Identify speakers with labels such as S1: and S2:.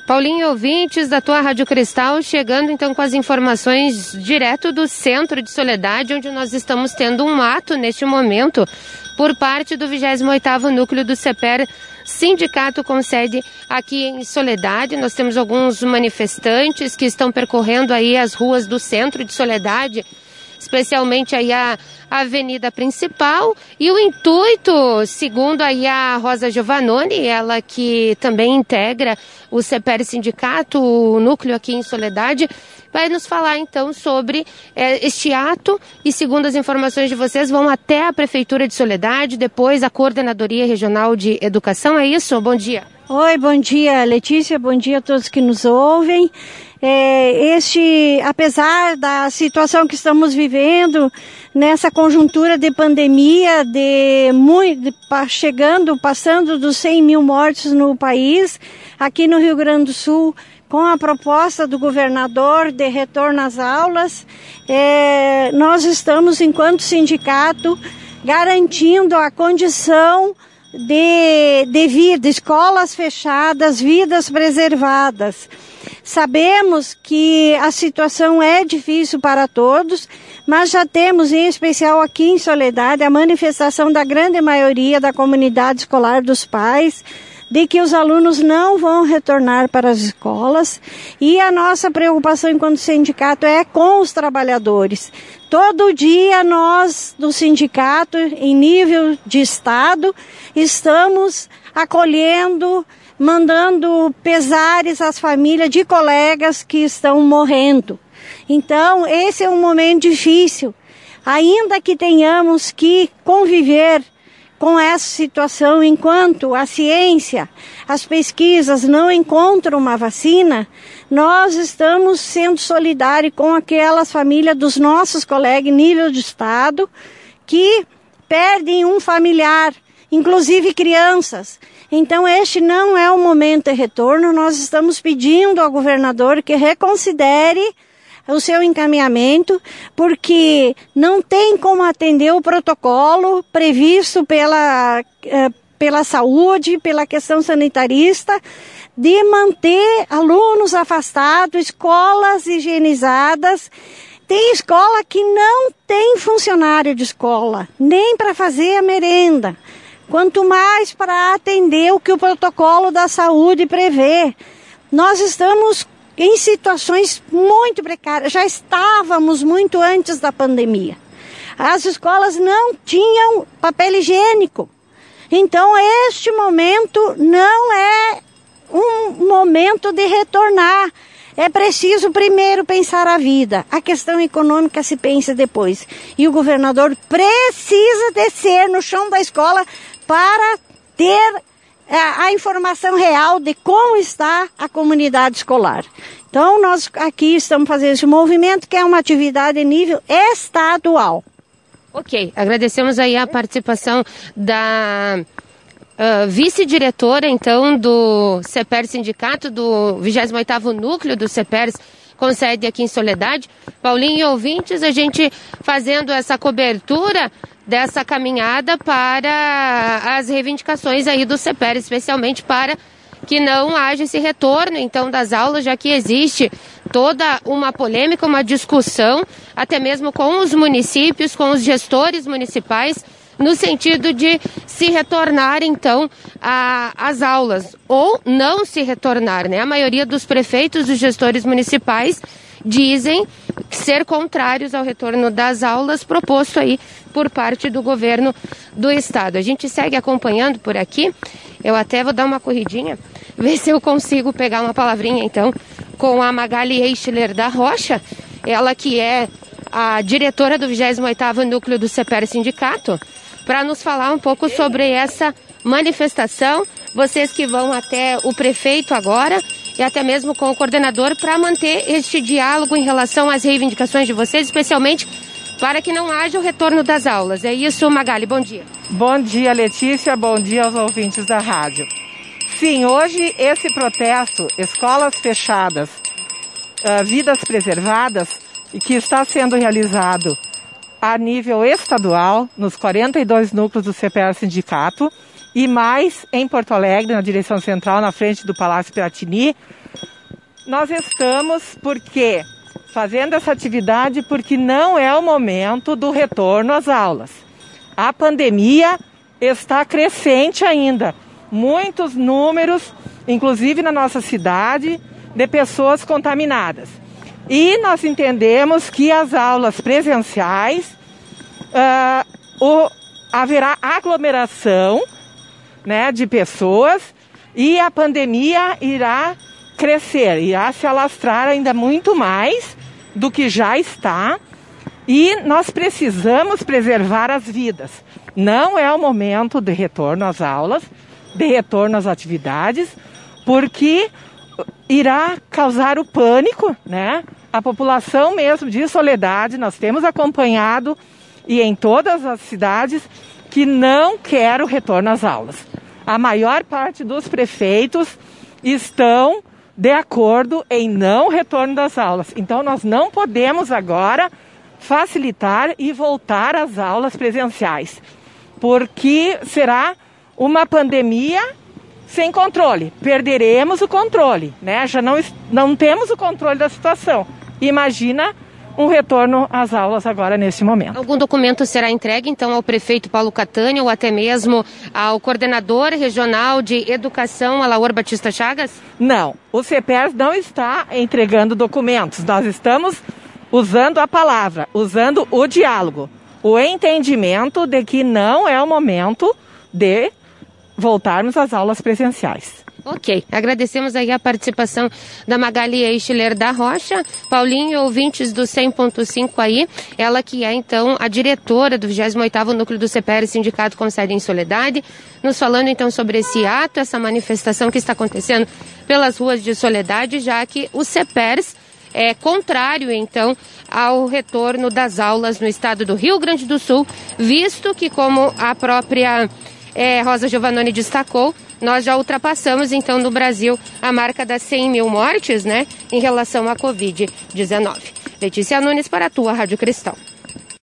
S1: Paulinho, ouvintes da tua Rádio Cristal, chegando então com as informações direto do Centro de Soledade, onde nós estamos tendo um ato neste momento por parte do 28º Núcleo do CEPER, sindicato com sede aqui em Soledade. Nós temos alguns manifestantes que estão percorrendo aí as ruas do Centro de Soledade, especialmente aí a avenida principal, e o intuito, segundo aí a Rosa Giovannoni, ela que também integra o CEPER Sindicato, o núcleo aqui em Soledade, vai nos falar então sobre este ato, e segundo as informações de vocês, vão até a Prefeitura de Soledade, depois a Coordenadoria Regional de Educação, é isso? Bom dia.
S2: Oi, bom dia, Letícia, bom dia a todos que nos ouvem. Apesar da situação que estamos vivendo, nessa conjuntura de pandemia, passando dos 100 mil mortos no país, aqui no Rio Grande do Sul, com a proposta do governador de retorno às aulas, nós estamos, enquanto sindicato, garantindo a condição de vida, escolas fechadas, vidas preservadas. Sabemos que a situação é difícil para todos, mas já temos, em especial aqui em Soledade, a manifestação da grande maioria da comunidade escolar dos pais, de que os alunos não vão retornar para as escolas, e a nossa preocupação enquanto sindicato é com os trabalhadores. Todo dia nós, do sindicato, em nível de estado, estamos acolhendo, mandando pesares às famílias de colegas que estão morrendo. Então, esse é um momento difícil. Ainda que tenhamos que conviver com essa situação, enquanto a ciência, as pesquisas não encontram uma vacina, nós estamos sendo solidários com aquelas famílias dos nossos colegas em nível de estado que perdem um familiar, inclusive crianças. Então, este não é o momento de retorno. Nós estamos pedindo ao governador que reconsidere o seu encaminhamento, porque não tem como atender o protocolo previsto pela saúde, pela questão sanitarista, de manter alunos afastados, escolas higienizadas. Tem escola que não tem funcionário de escola, nem para fazer a merenda, quanto mais para atender o que o protocolo da saúde prevê. Nós estamos em situações muito precárias, já estávamos muito antes da pandemia. As escolas não tinham papel higiênico. Então, este momento não é um momento de retornar. É preciso primeiro pensar a vida. A questão econômica se pensa depois. E o governador precisa descer no chão da escola para ter a informação real de como está a comunidade escolar. Então, nós aqui estamos fazendo esse movimento, que é uma atividade em nível estadual.
S1: Ok, agradecemos aí a participação da vice-diretora, então, do CEPER Sindicato, do 28º Núcleo do CEPER, com sede aqui em Soledade. Paulinho e ouvintes, a gente fazendo essa cobertura dessa caminhada para as reivindicações aí do CEPER, especialmente para que não haja esse retorno, então, das aulas, já que existe toda uma polêmica, uma discussão, até mesmo com os municípios, com os gestores municipais, no sentido de se retornar, então, às aulas, ou não se retornar, né? A maioria dos prefeitos, dos gestores municipais, dizem ser contrários ao retorno das aulas proposto aí por parte do governo do estado. A gente segue acompanhando por aqui. Eu até vou dar uma corridinha, ver se eu consigo pegar uma palavrinha, então, com a Magali Eichler da Rocha, ela que é a diretora do 28º Núcleo do CEPER Sindicato, para nos falar um pouco sobre essa manifestação. Vocês que vão até o prefeito agora e até mesmo com o coordenador para manter este diálogo em relação às reivindicações de vocês, especialmente para que não haja o retorno das aulas. É isso, Magali, bom dia.
S3: Bom dia, Letícia, bom dia aos ouvintes da rádio. Sim, hoje esse protesto, escolas fechadas, vidas preservadas, e que está sendo realizado a nível estadual, nos 42 núcleos do CEPER Sindicato, e mais em Porto Alegre, na direção central, na frente do Palácio Piratini. Nós estamos fazendo essa atividade porque não é o momento do retorno às aulas. A pandemia está crescente ainda. Muitos números, inclusive na nossa cidade, de pessoas contaminadas. E nós entendemos que as aulas presenciais haverá aglomeração, né, de pessoas e a pandemia irá crescer, irá se alastrar ainda muito mais do que já está e nós precisamos preservar as vidas. Não é o momento de retorno às aulas, de retorno às atividades, porque irá causar o pânico, né? A população mesmo de Soledade, nós temos acompanhado e em todas as cidades que não quer o retorno às aulas. A maior parte dos prefeitos estão de acordo em não retorno das aulas. Então nós não podemos agora facilitar e voltar às aulas presenciais, porque será uma pandemia sem controle. Perderemos o controle, né? Já não temos o controle da situação. Imagina um retorno às aulas agora nesse momento.
S1: Algum documento será entregue então ao prefeito Paulo Cattanha ou até mesmo ao coordenador regional de educação, Alaor Batista Chagas?
S3: Não, o CEPERS não está entregando documentos. Nós estamos usando a palavra, usando o diálogo, o entendimento de que não é o momento de voltarmos às aulas presenciais.
S1: Ok, agradecemos aí a participação da Magali Eichler da Rocha, Paulinho, ouvintes do 100.5 aí, ela que é então a diretora do 28º Núcleo do CEPERS, Sindicato com sede em Soledade, nos falando então sobre esse ato, essa manifestação que está acontecendo pelas ruas de Soledade, já que o CEPERS é contrário então ao retorno das aulas no estado do Rio Grande do Sul, visto que, como a própria Rosa Giovannoni destacou, nós já ultrapassamos, então, no Brasil, a marca das 100 mil mortes, né, em relação à Covid-19. Letícia Nunes para a tua Rádio Cristão.